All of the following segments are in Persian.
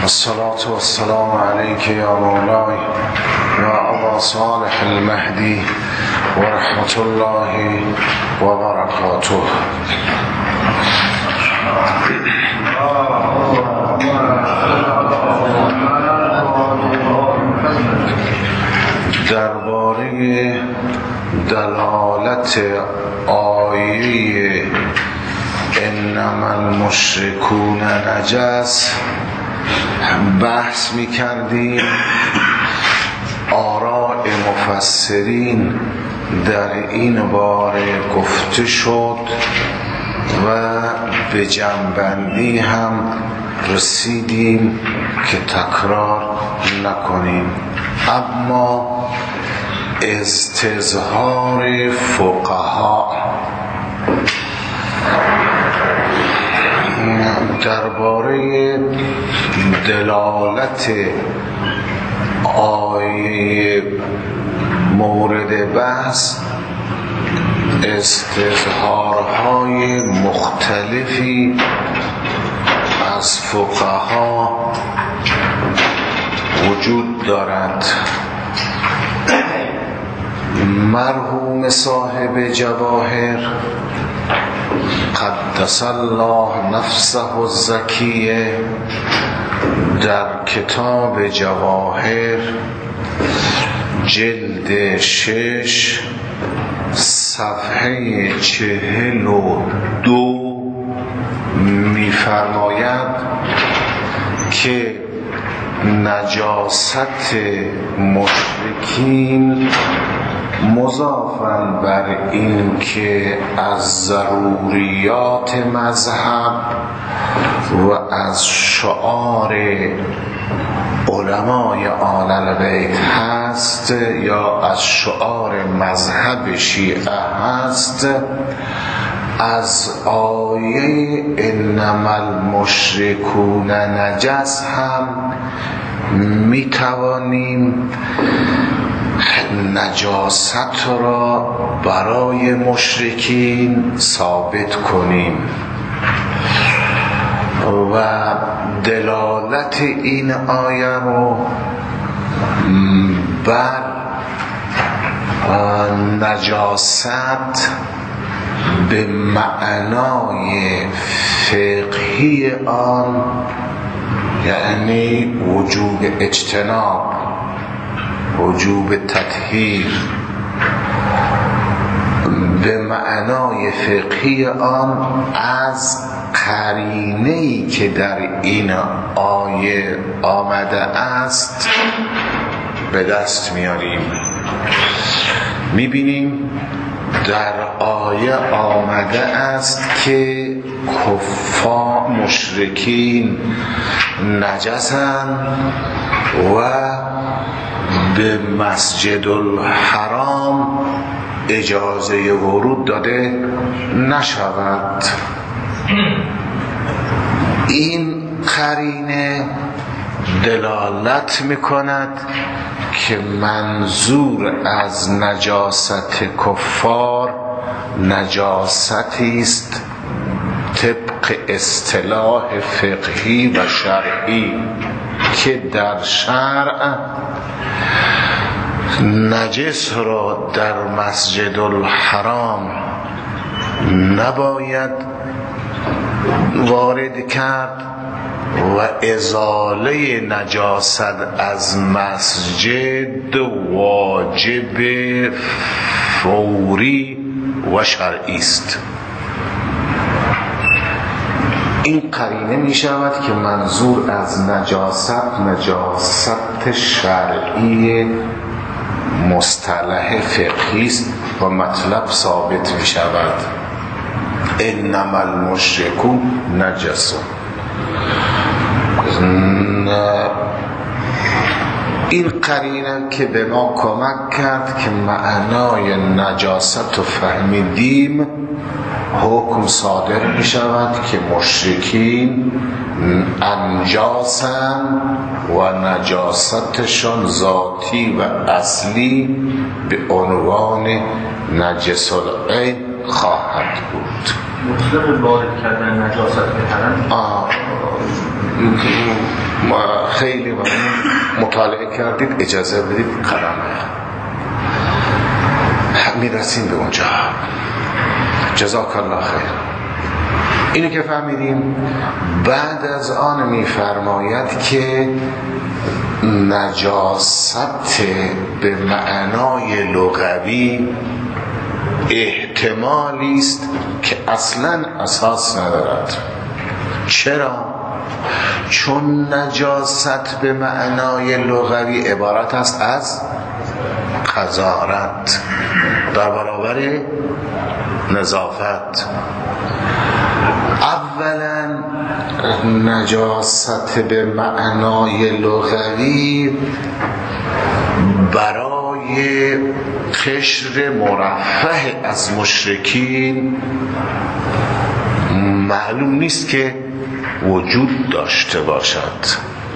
الصلاة والسلام عليك يا مولاي يا أبا صالح المهدي ورحمة الله وبركاته. درباره دلالت آیه انما المشرکون نجس بحث می کردیم. آراء مفسرین در این باره گفته شد و به جمع‌بندی هم رسیدیم که تکرار نکنیم. اما استظهار فقها درباره دلالت آیه مورد بحث استظهارهای مختلفی از فقها وجود دارد. مرحوم صاحب جواهر قدس الله نفسه الزکیه در کتاب جواهر جلد 6 صفحه 42 می‌فرماید که نجاست مشرکین مضافاً بر این که از ضروریات مذهب و از شعار علمای آل البیت هست یا از شعار مذهب شیعه هست، از آیه انما المشرکون نجس هم میتوانیم نجاست را برای مشرکین ثابت کنیم و دلالت این آیه رو بر نجاست به معنای فقهی آن، یعنی وجوب اجتناب، وجوب تطهیر، به معنای فقهی آن از قرینه‌ای که در این آیه آمده است به دست میاریم. میبینیم در آیه آمده است که کفار مشرکین نجسند و به مسجد الحرام اجازه ورود داده نشود. این قرینه دلالت میکند که منظور از نجاست کفار نجاستی است طبق اصطلاح فقهی و شرعی که در شرع نجس را در مسجد الحرام نباید وارد کرد و ازاله نجاست از مسجد واجب فوری و شرعی است. این قرینه می شود که منظور از نجاست شرعی مصطلح فقهی است و مطلب ثابت می شود. انما المشرکون نجس. این قرینه که به ما کمک کرد که معنای نجاست رو فهمیدیم، حکم صادر می شود که مشرکین انجاسن و نجاستشان ذاتی و اصلی به عنوان نجس العین خواهد بود. مطلق وارد کردن نجاست بهترن خیلی مطالعه کردید، اجازه بدید کلمه میرسیم به اونجا. جزاک الله خیر. اینو که فهمیدیم، بعد از آن میفرماید که نجاست به معنای لغوی احتمالی است که اصلا اساس ندارد. چرا؟ چون نجاست به معنای لغوی عبارت است از قذارت در برابر نظافت. اولا نجاست به معنای لغوی برای قشر مرفه از مشرکین معلوم نیست که وجود داشته باشد.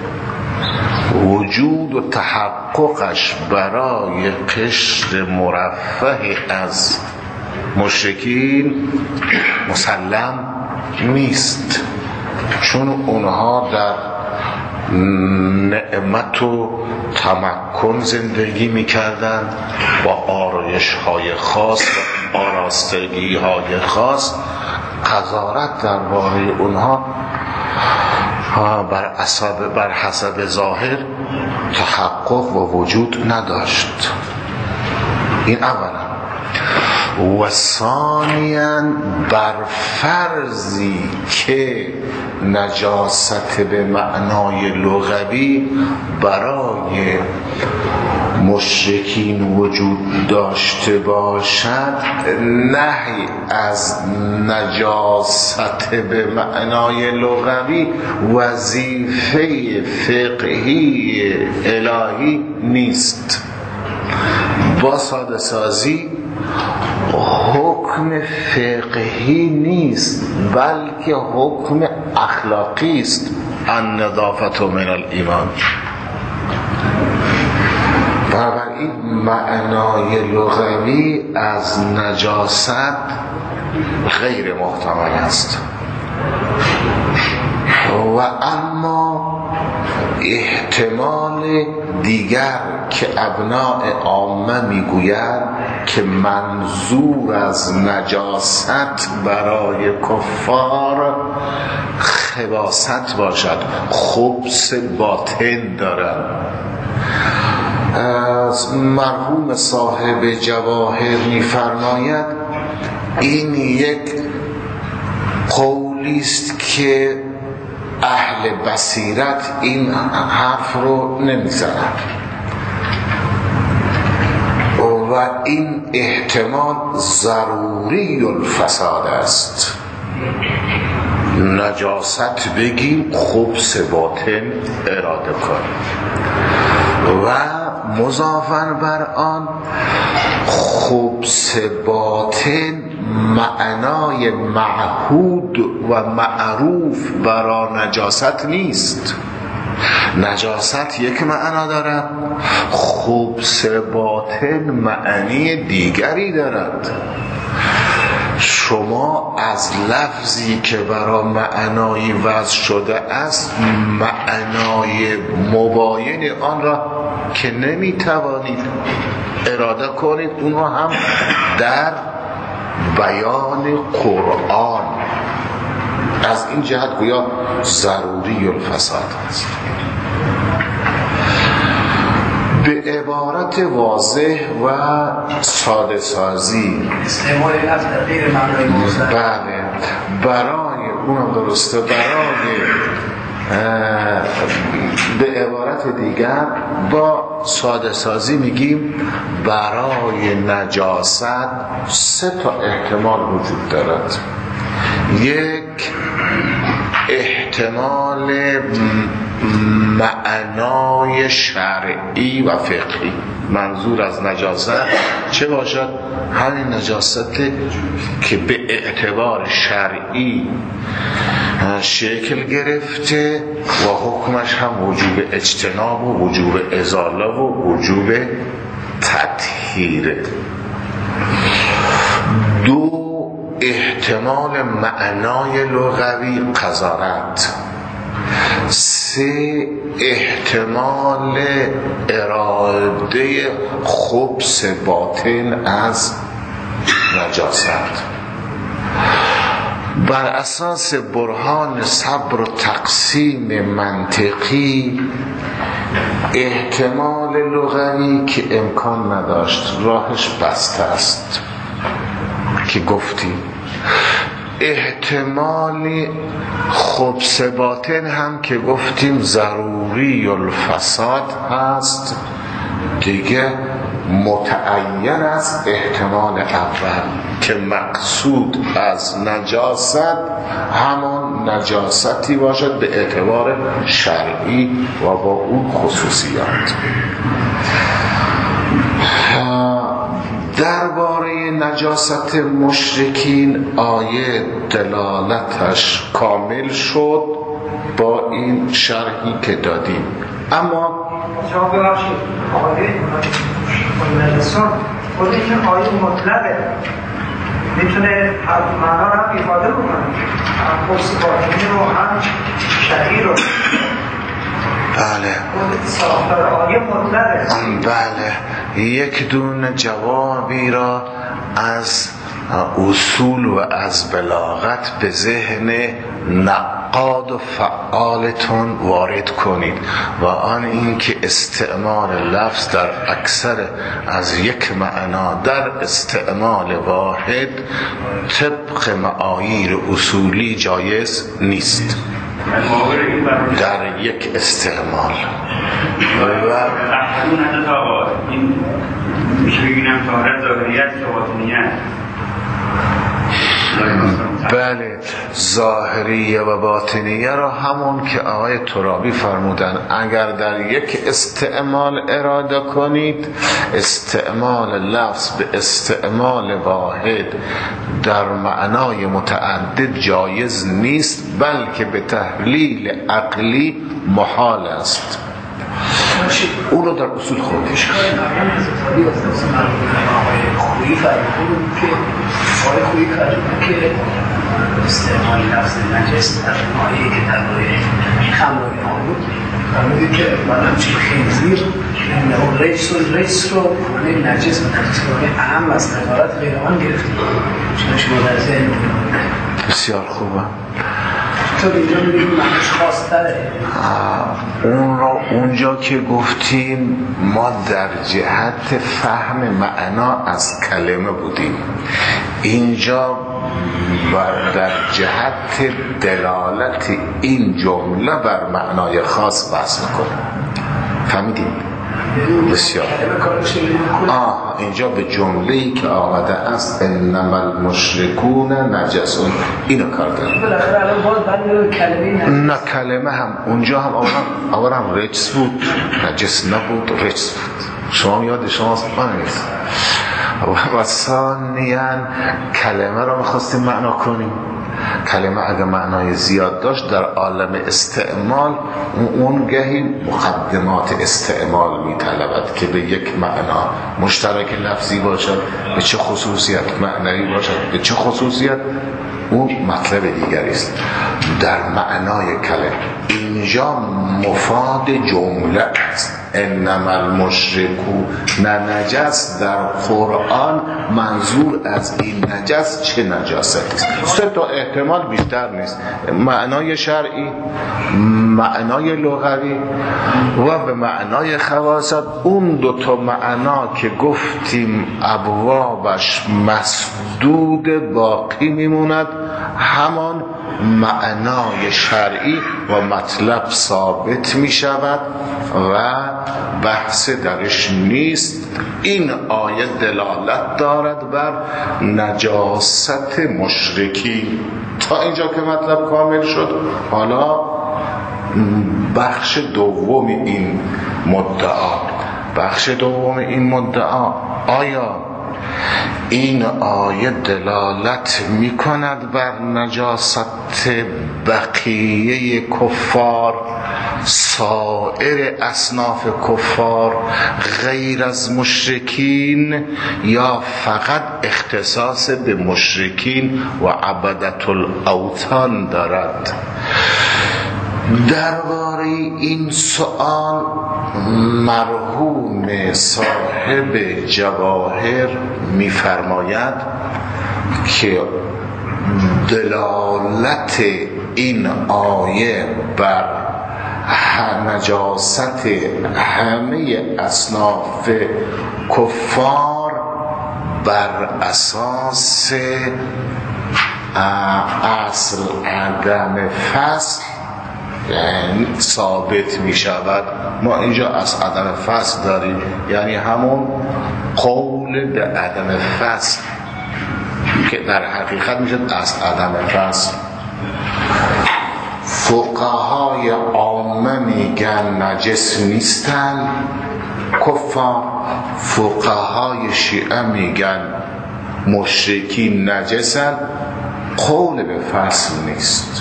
وجود و تحققش برای قشر مرفه از مشرکین مسلم نیست، چون اونها در نعمت و تمکن زندگی میکردن با آرایش های خاص و آراستگی های خاص. قذارت درباره اونها بر حسب ظاهر تحقق و وجود نداشت. این اولا. و ثانیاً بر فرضی که نجاست به معنای لغوی برای مشرکین وجود داشته باشد، نهی از نجاست به معنای لغوی وظیفه فقهی الهی نیست. با ساده سازی حکم فقهی نیست، بلکه حکم اخلاقی است. النظافة من الایمان. بنابراین معنای لغوی از نجاست غیر محتمل است. و اما احتمال دیگر که ابناء عامه میگویند که منظور از نجاست برای کفار خباثت باشد، خبث باطن دارد. از مرحوم صاحب جواهر میفرماید این یک قولی است که اهل بصیرت این حرف رو نمیزنند و این احتمال ضروری الفساد است. نجاست بگیم، خبث باطن اراده کنیم و مضافاً بر آن خبث باطن معنای معهود و معروف برای نجاست نیست. نجاست یک معنا دارد، خبث باطن معنی دیگری دارد. شما از لفظی که برای معنای وضع شده است معنای مباین آن را که نمیتوانید اراده کنید، اون را هم در بیان قرآن از این جهت گویا ضروری الفساد است. به عبارت واضح و ساده سازی بله، برای اونم درسته، برای به عبارت دیگر با ساده سازی میگیم برای نجاست 3 احتمال وجود دارد. یک احتمال معنای شرعی و فقهی. منظور از نجاست چه باشد؟ همین نجاست که به اعتبار شرعی شکل گرفته و حکمش هم وجوب اجتناب و وجوب ازاله و وجوب تطهیره. 2 احتمال معنای لغوی قذارت. 3 احتمال اراده خبث باطن از نجاست. بر اساس برهان صبر و تقسیم منطقی احتمال لغوی که امکان نداشت، راهش بسته است که گفتیم، احتمال خبث باطن هم که گفتیم ضروری الفساد هست دیگه، متعین است احتمال اول که مقصود از نجاست همان نجاستی باشد به اعتبار شرعی و با اون خصوصیات. درباره نجاست مشرکین آیه دلالتش کامل شد با این شرحی که دادیم. اما شما ببخشید آیه نجاسون خود این آیه مطلقه، میتونه هر معنا رو هم ifade بکنه، هم خبث باطنی رو هم شرعی رو. بله ساختار آیه مطلقه. بله، یک دونه جوابی را از اصول و از بلاغت به ذهن نقاد و فعالتون وارد کنید و آن این که استعمال لفظ در اکثر از یک معنا در استعمال واحد طبق معاییر اصولی جایز نیست در یک استعمال. و احدون حتی آقا این میشه بگیرم طهارت ظاهریت که باطنیت. بله، ظاهریه و باطنیه را همون که آقای ترابی فرمودن اگر در یک استعمال اراده کنید، استعمال لفظ به استعمال واحد در معنای متعدد جایز نیست، بلکه به تحلیل عقلی محال است. اون رو در اصول خودش خویی فرمودن که آقای خویی فرمودن که استعمال لفظ نجس در آیه که در روی خمر آمود فرمودن که من همچین خنزیر رئیس رو کنه نجس و نجس کنه اهم از طهارت غیر آن گرفتیم. شما در ذهن بسیار خوبه. تو اینجا میگیم معنیش خاص تره. اون را اونجا که گفتیم ما در جهت فهم معنا از کلمه بودیم، اینجا در جهت دلالت این جمله بر معنای خاص بحث میکنیم. فهمیدیم؟ بسیار. اینجا به جمله‌ای که آمده است انما المشرکون نجسون اینو کار داریم. بالاخره الان باز بعد کلمه نه کلمه هم اونجا هم اولا هم رجس بود، نجس نبود، رجس بود. شما یاد شماست من نیست. و ثانیاً کلمه رو می‌خواستیم معنا کنیم. کلمه اگه معنای زیاد داشت در عالم استعمال اون گهی مقدمات استعمال میطلبد که به یک معنا مشترک لفظی باشد، به چه خصوصیت معنوی باشد، به چه خصوصیت اون مطلب دیگری است. در معنای کلمه اینجا مفاد جمله است. انما المشرکون نجس در قرآن منظور از این نجس چه نجاستی است؟ 3 تا احتمال بیشتر نیست، معنای شرعی، معنای لغوی و به معنای خواص. اون 2 تا معنا که گفتیم ابوابش مسدود باقی میموند، همان معنای شرعی و مطلب ثابت می شود و بحث درش نیست. این آیه دلالت دارد بر نجاست مشرکین. تا اینجا که مطلب کامل شد، حالا بخش دوم این مدعا، آیا این آیه دلالت می کند بر نجاست بقیه کفار، سایر اصناف کفار غیر از مشرکین، یا فقط اختصاص به مشرکین و عبدت الاوثان دارد؟ درباره این سؤال مرحوم صاحب جواهر می‌فرماید که دلالت این آیه بر نجاست همه اصناف کفار بر اساس اصل عدم فصل یعنی ثابت می شود. ما اینجا از عدم فصل داریم، یعنی همون قول به عدم فصل که در حقیقت میشه از عدم فصل. فقهای عامه میگن نجس نیستن کفار، فقهای شیعه میگن مشرکین نجسن، قول به فصل نیست.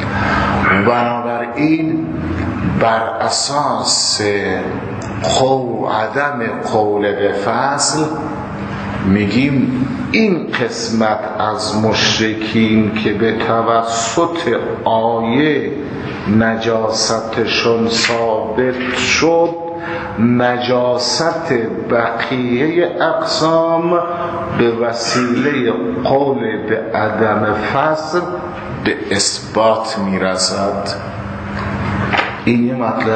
بنابراین بر اساس عدم قول به فصل میگیم این قسمت از مشرکین که به توسط آیه نجاستشون ثابت شد، نجاست بقیه اقسام به وسیله قول به عدم فصل به اثبات میرسد. این یه مطلب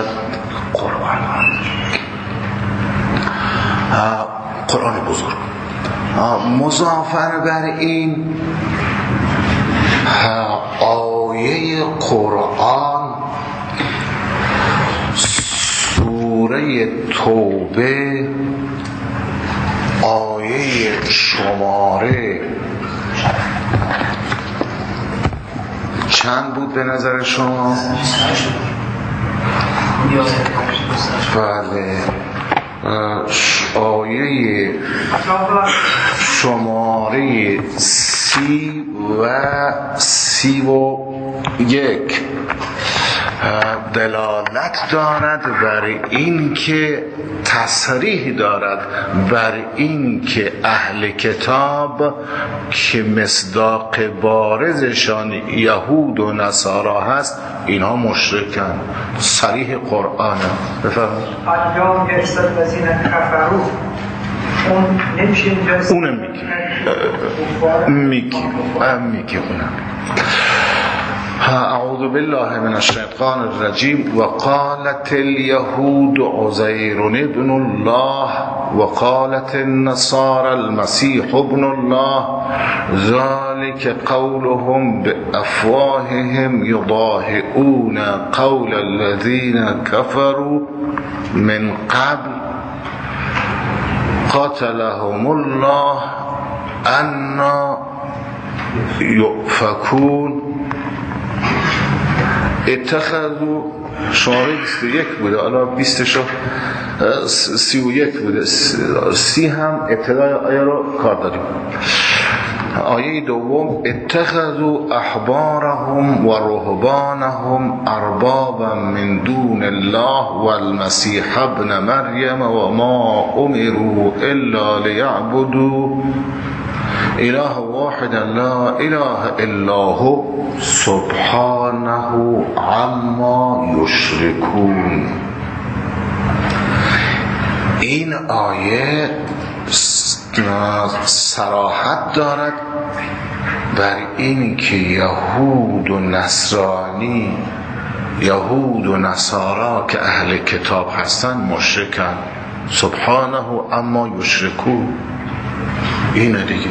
قرآن بزرگ. مضافاً بر این آیه قرآن سوره توبه آیه شماره چند بود به نظر شما؟ بله، آیه شماره 31 دلالت دارد بر این که تصریح دارد بر این که اهل کتاب که مصداق بارزشان یهود و نصارا هست اینها مشرکن. صریح قرآن. بفرمایید. اليوم یئس الذین کفروا، اون نمیشه اینجا، اونم میگه اونم. اعوذ بالله من الشیطان الرجیم. وقالت اليهود عزیر ابن الله وقالت النصارى المسيح ابن الله ذلك قولهم بأفواههم يضاهئون قول الذين كفروا من قبل قاتلهم الله أنا يؤفكون. اتخذوا شماره 21 بوده، حالا 20 شو 31 بوده، 30 هم ابتدای آیه رو کار داریم. آیه دوم اتخذوا احبارهم و رهبانهم اربابا من دون الله والمسيح ابن مریم و ما امروا الا ليعبدوا اله واحد لا اله الا هو سبحانه عما یشرکون. این آیه صراحت دارد بر این که یهود و نصرانی، یهود و نصارا که اهل کتاب هستن مشرکن. سبحانه اما یشرکون. اینه دیگه.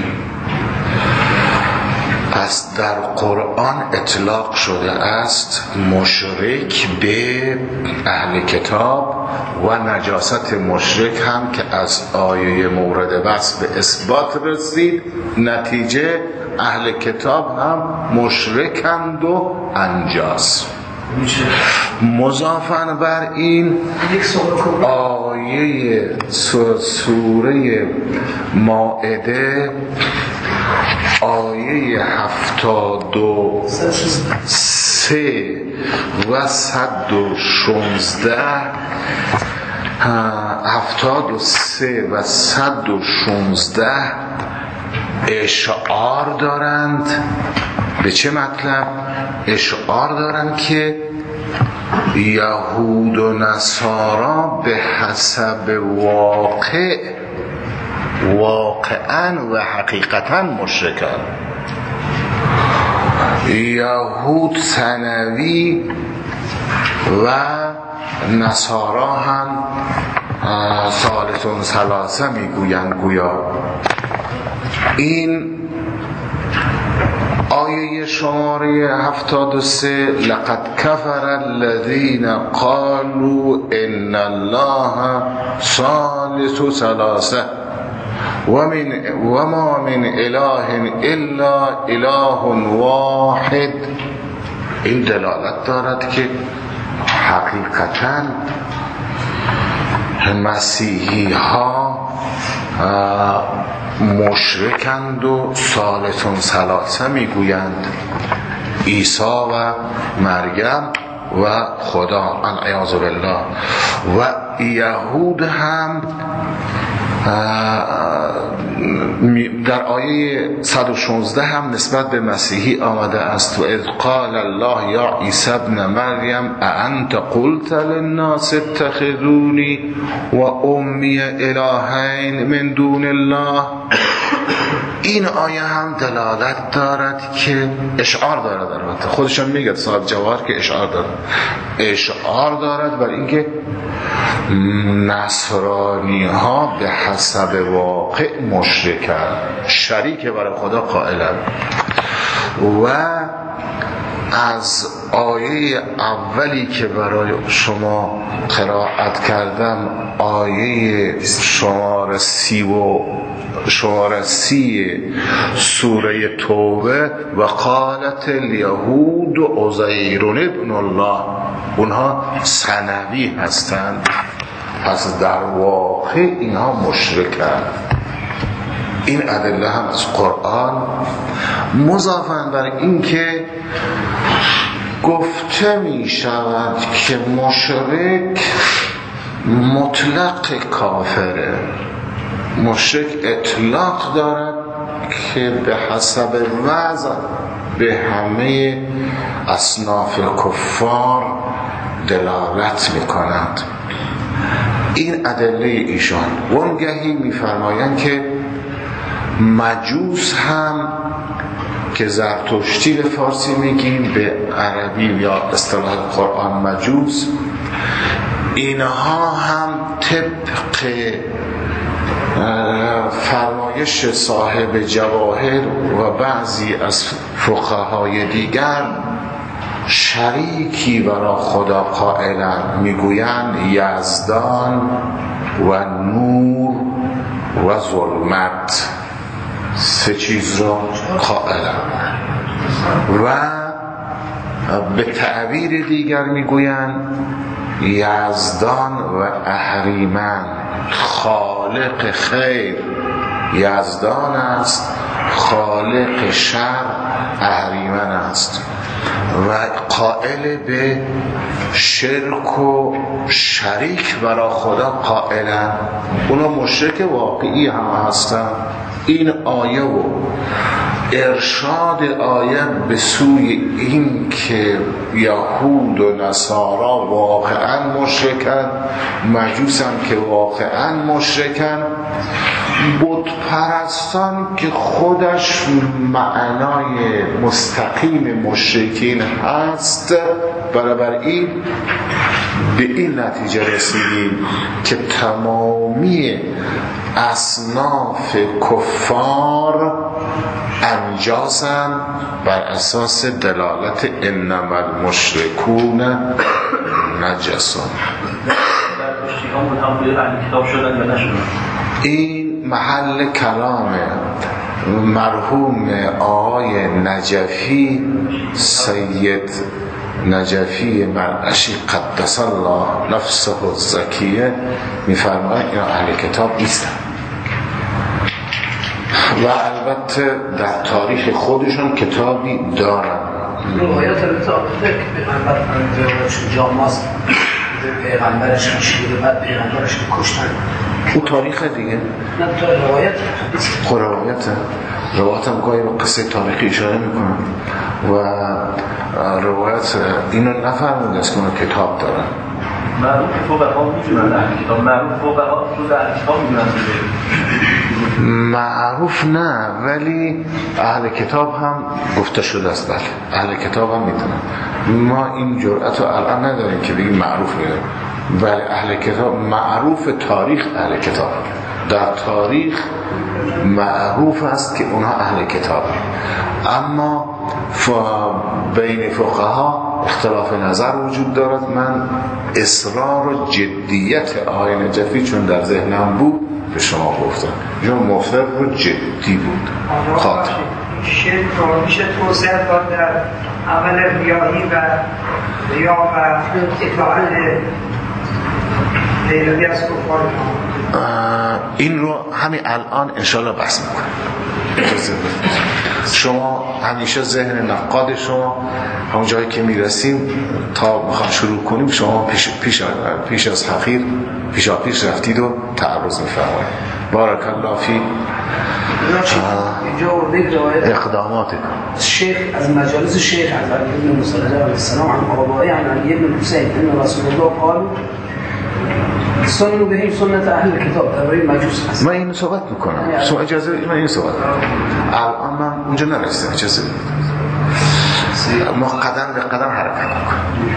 پس در قرآن اطلاق شده است مشرک به اهل کتاب و نجاست مشرک هم که از آیه مورد بحث به اثبات رسید. نتیجه اهل کتاب هم مشرکند و انجاس. مضافاً بر این آیه سوره مائده آیه 73 و 116 73 و 116 اشعار دارند. به چه مطلب؟ اشعار دارند که یهود و نصارا به حسب واقعا و حقیقتا مشرکان. یهود ثانوی و نصارا هم ثالث ثلاثه میگویند. گویا این آیه شماره 73 لقد کفر الذین قالوا ان الله ثالث ثلاثه و ما من اله الا اله واحد. این دلالت دارد که حقیقتاً مسیحی ها مشرکند و ثالث ثلاثه میگویند، عیسی و مریم و خدا العیاذ بالله. و یهود هم در آیه 116 هم نسبت به مسیحی آمده است: و اذ قال الله یا عیسی ابن مریم اانت قلت للناس اتخذونی و امی الهین من دون الله. این آیه هم دلالت دارد که اشعار دارد، البته خودشان میگه صاحب جواهر که اشعار دارد بر اینکه نصرانی ها به حسب واقع مشرکن، شریک برای خدا قائلن. و از آیه اولی که برای شما قرائت کردم، آیه شماره 30 سوره توبه: و قالت الیهود عزیر ابن الله، اونها ثانوی هستند، پس در واقع اینها مشرکن. این ادله هم از قرآن، مضافاً بر این که گفته می شود که مشرک مطلق کافره. مشرک اطلاق دارد که به حسب وضع به همه اصناف کفار دلالت می کند. این ادله ایشان. وانگهی می فرمایند که مجوس هم که زرتشتی به فارسی میگیم، به عربی یا اصطلاح قرآن مجوس، اینها هم طبق فرمایش صاحب جواهر و بعضی از فقهای دیگر شریکی برای خدا قائلند، میگویند یزدان و نور و ظلمت، سه چیز را قائلند. و به تعبیر دیگر میگویند یزدان و اهریمن، خالق خیر یزدان است، خالق شر اهریمن است. و قائل به شرک و شریک برای خدا قائلن، اونا مشرک واقعی هم هستن. این آیه و ارشاد آیه به سوی این که یهود و نصارا واقعا مشرکن، مجوس هم که واقعا مشرکن، بت پرستان که خودش معنای مستقیم مشرکین هست، بنابراین به این نتیجه رسیدیم که تمامی اصناف کفار انجاسن بر اساس دلالت انما المشرکون نجسون. این محل کلام مرحوم آقای نجفی، سید نجفی مرعشی قدس الله نفسه الزکیه، میفرماید اینا اهل کتاب نیستن. و البته در تاریخ خودشون کتابی دارن. روایت الاتاقه که پیغمبر جاماست پیغمبرش کشیده، بعد پیغمبرش کشتن، او تاریخ دیگه نه تو روایت روایت هم گاهی به قصه تاریخی اشاره میکنن. و روایت اینو نفرموده است که اونو کتاب دارن. معروف فقها میدونن اهل کتاب، معروف فقها تو اهل کتاب میدونن. معروف نه، ولی اهل کتاب هم گفته شده است. بله اهل کتاب هم میدونن. ما این جرأت رو الان نداریم که بگیم معروف میدونن، ولی اهل کتاب معروف تاریخ اهل کتاب در تاریخ معروف است که اونها اهل کتاب. اما بین فقها اختلاف نظر وجود دارد. من اصرار و جدیت آیه نجفی چون در ذهنم بود به شما گفتم، چون مفرد و جدی بود. خاطر شرک رو میشه توسعه داد در عمل ریاهی و ریا و اطاعت لیلی از کفار. این رو همین الان انشالله بحث میکنم. شما همیشه ذهن نقاد شما همون جایی که میرسیم تا میخوام شروع کنیم شما پیش از حقیر پیش رفتید و تعرض میفرمایید. بارک الله فی اینجا ورده روایت اقدامات شیخ از مجالس شیخ از علی بن موسی علیه السلام عن آبائه عن علی بن حسین ان رسول الله قال سنو بهم سنت اهل کتاب. درباره مجوس هست. من اینو صحبت میکنم. شما اجازه بدید من اینو صحبت کنم. الان من اونجا نرسیدم. اجازه بدید. ما قدم به قدم حرکت میکنیم.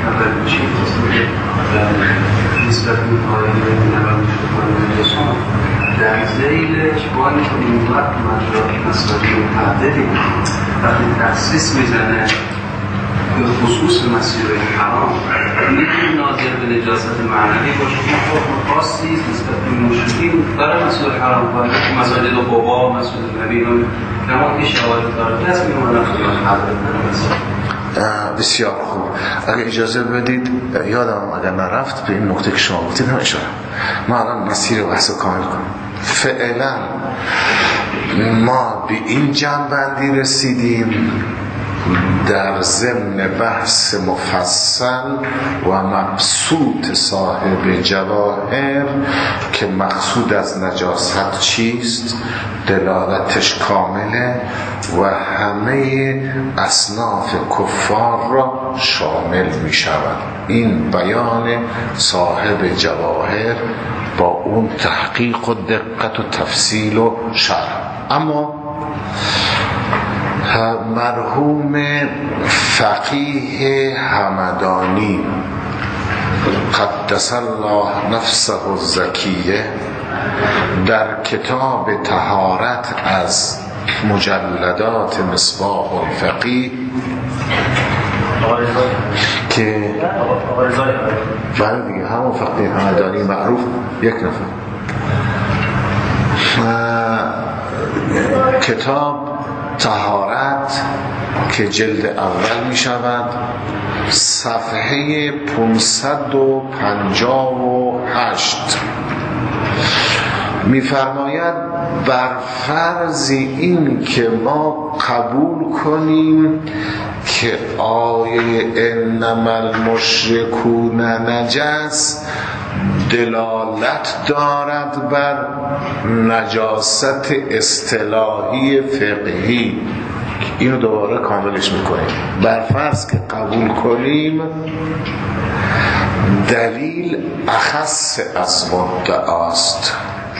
نسبت در زیلش با اینکه این وقت مجرد مسئله متعددی وقتی تخصیص میزنه به خصوص مسیرهای حرام میتونه ناظر به نجاست معنوی باشه که حکم خاصی نسبت به مشرکین داره مسئله حرام کنه که مساجد قبا، مسجد نبی نما که شواهد داره دست میمونه خیال حضرت. بسیار خوب. اگه اجازه بدید یادم اگر نرفت به این نقطه که شما گفتید هم اشاره. ما الان مسیر بحث کامل کنیم. فعلا ما به این جنبندی رسیدیم در ضمن بحث مفصل و مبسوط صاحب جواهر که مقصود از نجاست چیست، دلالتش کامله و همه اصناف کفار را شامل می شود. این بیان صاحب جواهر با اون تحقیق و دقت و تفصیل و شرح. اما مرحوم فقیه همدانی قدس الله نفسه الزکیه در کتاب طهارت از مجلدات مصباح الفقیه که برای دیگه همون فقیه همدانی معروف یک نفر کتاب طهارت که جلد اول می شود صفحه 558 می فرماید بر فرض این که ما قبول کنیم که آیه انما المشرکون نجس دلالت دارد بر نجاست اصطلاحی فقهی، اینو دوباره کاملش میکنیم. بر فرض که قبول کنیم دلیل اخص از مدعاست،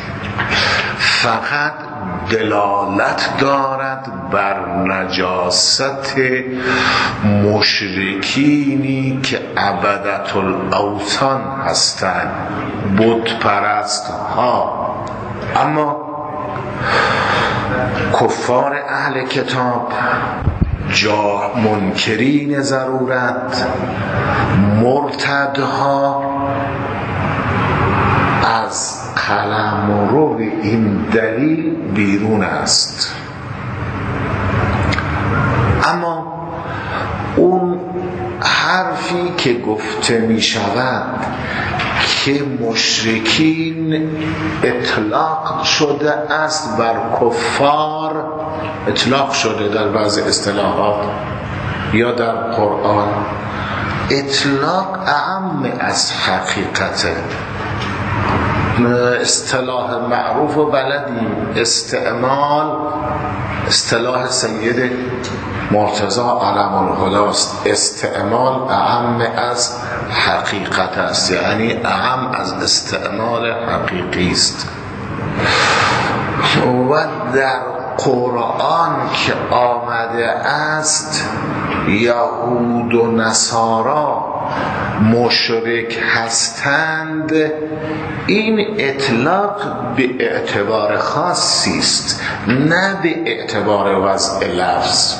فقط دلالت دارد بر نجاست مشرکینی که عبدت الاوثان هستند، بت پرست ها. اما کفار اهل کتاب، جا منکرین ضرورت، مرتدها از قلمرو این دلیل بیرون است. اما اون حرفی که گفته می شود که مشرکین اطلاق شده است بر کفار، اطلاق شده در بعض اصطلاحات یا در قرآن، اطلاق اعم از حقیقته. اصطلاح معروف و بلدی استعمال اصطلاح سید مرتضی علم الهداست، استعمال اعم از حقیقت است، یعنی اعم از استعمال حقیقی است. و در قرآن که آمده است یهود و نصارا مشرک هستند، این اطلاق به اعتبار خاصی است، نه به اعتبار وضع لفظ.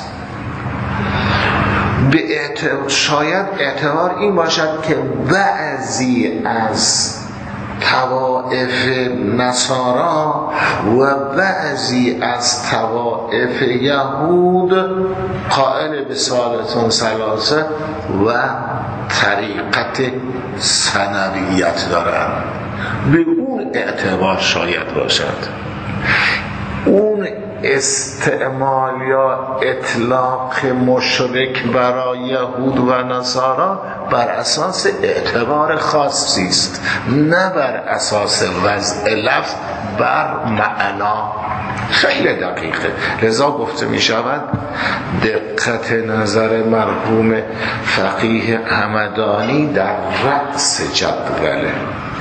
شاید اعتبار این باشد که بعضی از طوائف نصارا و بعضی از طوائف یهود قائل به ثالث ثلاثه و طریقت ثنویت دارند، به اون اعتبار شاید باشد. اون استعمال یا اطلاق مشرک برای یهود و نصارا بر اساس اعتبار خاصی است، نه بر اساس وضع لفظ بر معنا. خیلی دقیقه. لذا گفته می شود دقت نظر مرحوم فقیه همدانی در رأس جدوله.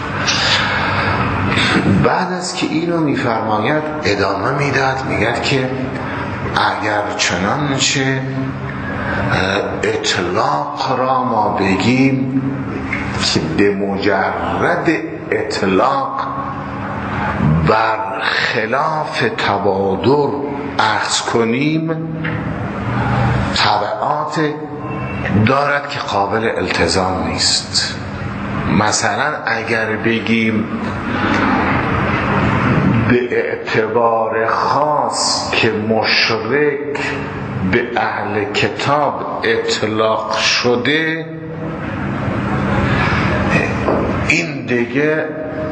بعد از که اینو میفرماید ادامه میداد، میگد که اگر چنانچه اطلاق را ما بگیم که به مجرد اطلاق بر خلاف تبادر اخذ کنیم، تبعات دارد که قابل التزام نیست. مثلا اگر بگیم به اعتبار خاص که مشرک به اهل کتاب اطلاق شده، این دیگه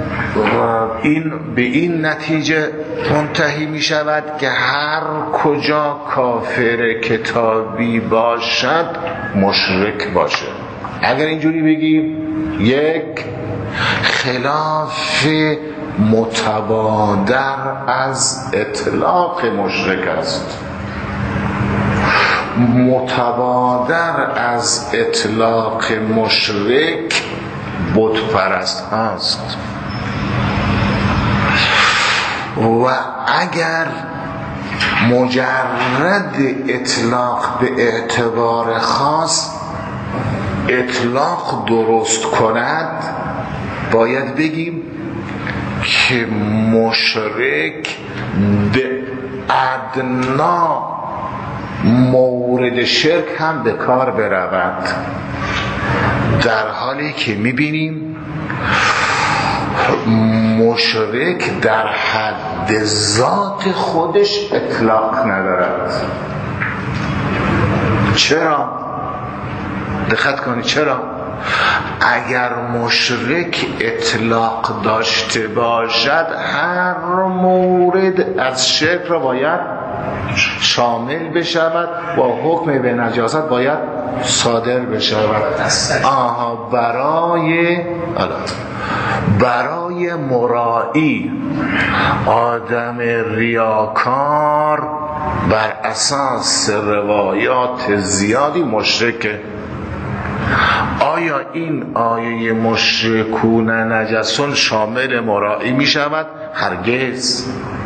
به این نتیجه منتهی می شود که هر کجا کافر کتابی باشد مشرک باشه. اگر اینجوری بگیم، یک، خلاف متبادر از اطلاق مشرک است. متبادر از اطلاق مشرک بت پرست است. و اگر مجرد اطلاق به اعتبار خاص اطلاق درست کند، باید بگیم که مشرک به ادنا مورد شرک هم به کار برود، در حالی که میبینیم مشرک در حد ذات خودش اطلاق ندارد. چرا؟ دقت کنید چرا؟ اگر مشرک اطلاق داشته باشد هر مورد از شرک را باید شامل بشود و حکم به نجاست باید صادر بشود. برای مرائی آدم ریاکار بر اساس روایات زیادی مشرکه. آیا این آیه مشرکون نجسون شامل مرائی می شود؟ هرگز.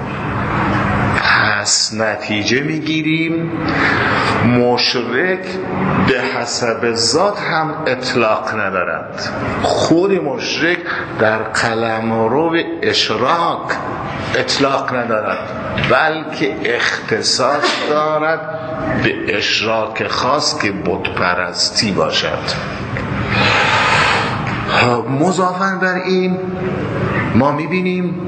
پس نتیجه می گیریم مشرک به حسب ذات هم اطلاق ندارد. خود مشرک در قلمرو اشراک اطلاق ندارد، بلکه اختصاص دارد به اشراک خاص که بت پرستی باشد. مضافاً بر این ما میبینیم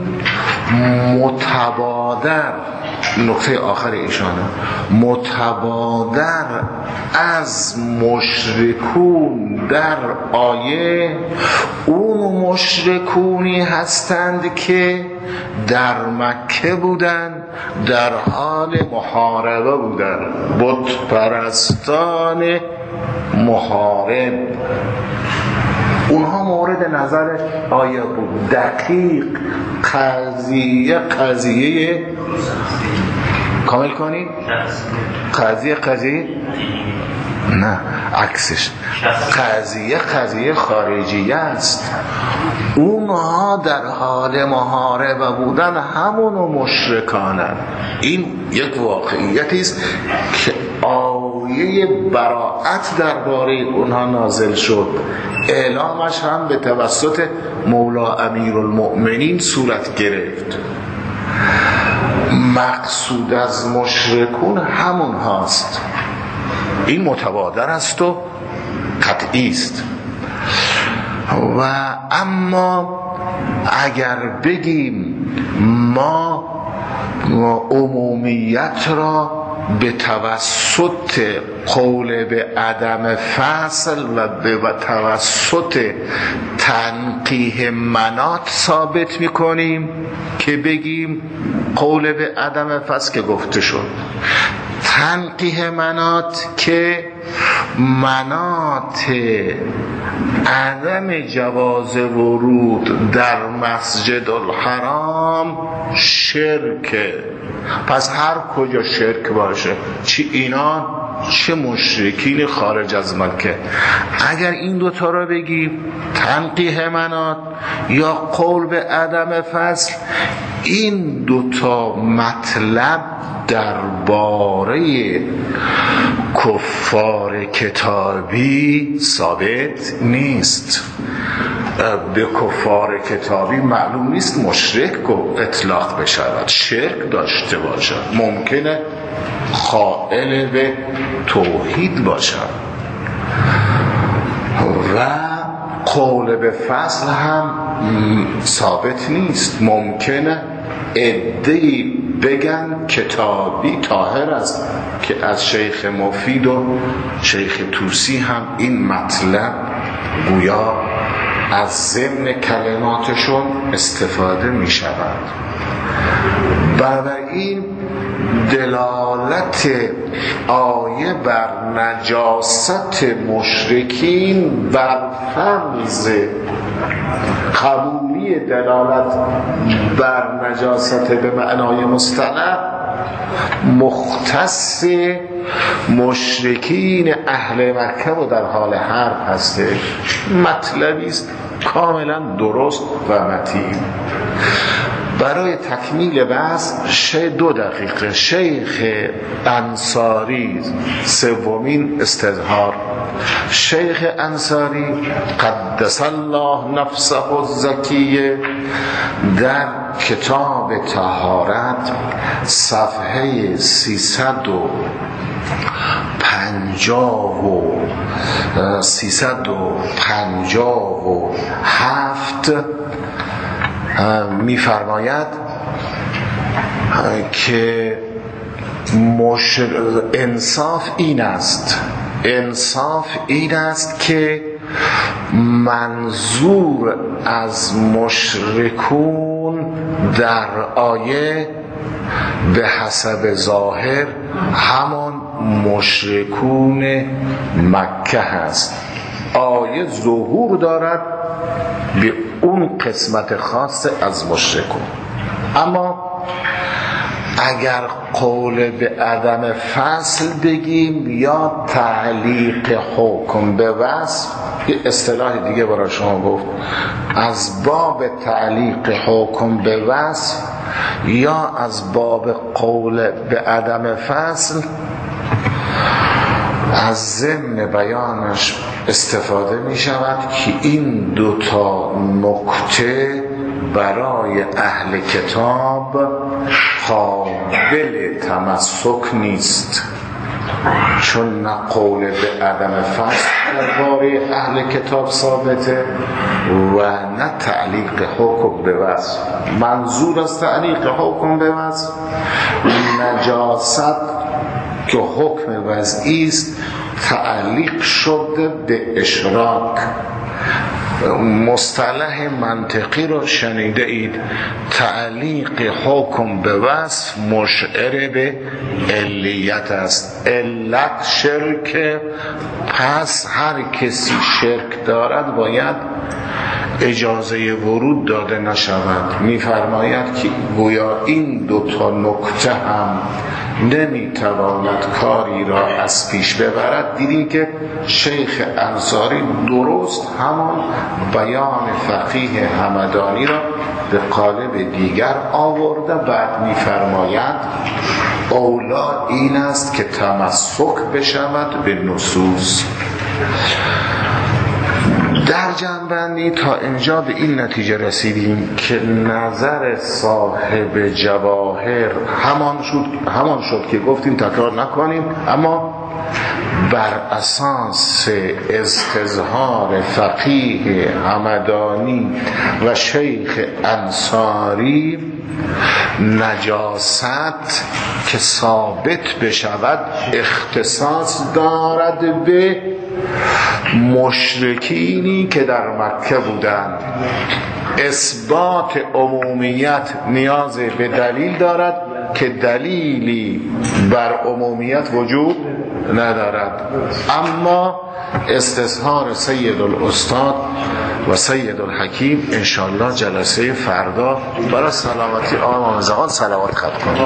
متبادر، نکته آخر ایشانه، متبادر از مشرکون در آیه اون مشرکونی هستند که در مکه بودند، در حال محاربه بودند، بت پرستان محارب. اونها مورد نظر آیه بود. دقیق قضیه کامل کنید. قضیه نه، عکسش. قضیه خارجیه است. اونها در حال محاربه بودن همونو مشرکانن. این یک واقعیتی است که آیه براءت درباره اونها نازل شد، اعلامش هم به توسط مولا امیرالمؤمنین صورت گرفت. مقصود از مشرکون همون هاست، این متبادر است و قطعی است. و اما اگر بگیم ما عمومیت را به توسط قول به عدم فصل و به توسط تنقیح مناط ثابت میکنیم که بگیم قول به عدم فصل که گفته شد، تنقیح مناط که مناط عدم جواز ورود در مسجد الحرام شرکه. پس هر کجا شرک باشه، چه اینا چه مشرکین خارج از مکه، اگر این دوتا را بگیم تنقیح مناط یا قول به عدم فصل، این دوتا مطلب درباره کفار کتابی ثابت نیست. به کفار کتابی معلوم نیست مشرک اطلاق بشود، شرک داشته باشد، ممکنه قائل به توحید باشد. و قول به فصل هم ثابت نیست، ممکنه عده‌ای بگن کتابی طاهر است، که از شیخ مفید و شیخ توسی هم این مطلب گویا از ضمن کلماتشون استفاده می شود. بنابراین دلالت آیه بر نجاست مشرکین بر فرض قبولی دلالت بر نجاست به معنای مصطلح مختص مشرکین اهل مکه و در حال حرب هستش. مطلبی است کاملا درست و متین. برای تکمیل بحث 2 دقیقه شیخ انصاری، سومین استظهار. شیخ انصاری قدس الله نفسه الزکیه در کتاب طهارت صفحه 357 می‌فرماید که انصاف این است که منظور از مشرکون در آیه به حسب ظاهر همان مشرکون مکه هست. آیه ظهور دارد به اون قسمت خاص از مشرکون. اما اگر قول به عدم فصل بگیم یا تعلیق حکم به وصف، یه اصطلاح دیگه برای شما گفت، از باب تعلیق حکم به وصف یا از باب قول به عدم فصل، از ضمن بیانش استفاده می شود که این 2 نکته برای اهل کتاب قابل تمسک نیست، چون نه قول به عدم فصل درباره اهل کتاب ثابته و نه تعلیق حکم به وصف. منظور از تعلیق حکم به وصف نجاست که حکم وضعی است تعلیق شده به اشراک. مصطلح منطقی رو شنیده اید، تعلیق حکم به وصف مشعر به علیت است. علت شرک، پس هر کسی شرک دارد باید اجازه ورود داده نشود. می‌فرماید که گویا این دو تا نکته هم نمیتواند کاری را از پیش ببرد. دیدیم که شیخ انصاری درست همان بیان فقیه همدانی را به قالب دیگر آورده. بعد می‌فرماید اولا این است که تمسک بشود به نصوص. در جنبندی تا اینجا به این نتیجه رسیدیم که نظر صاحب جواهر همان شد که گفتیم، تکرار نکنیم، اما بر اساس استظهار فقیه همدانی و شیخ انصاری نجاست که ثابت بشود اختصاص دارد به مشرکینی که در مکه بودند. اثبات عمومیت نیاز به دلیل دارد که دلیلی بر عمومیت وجود ندارد. اما استظهار سید الاستاد و سید الحکیم انشاءالله جلسه فردا برای سلامتی آن صلوات ختم کنیم.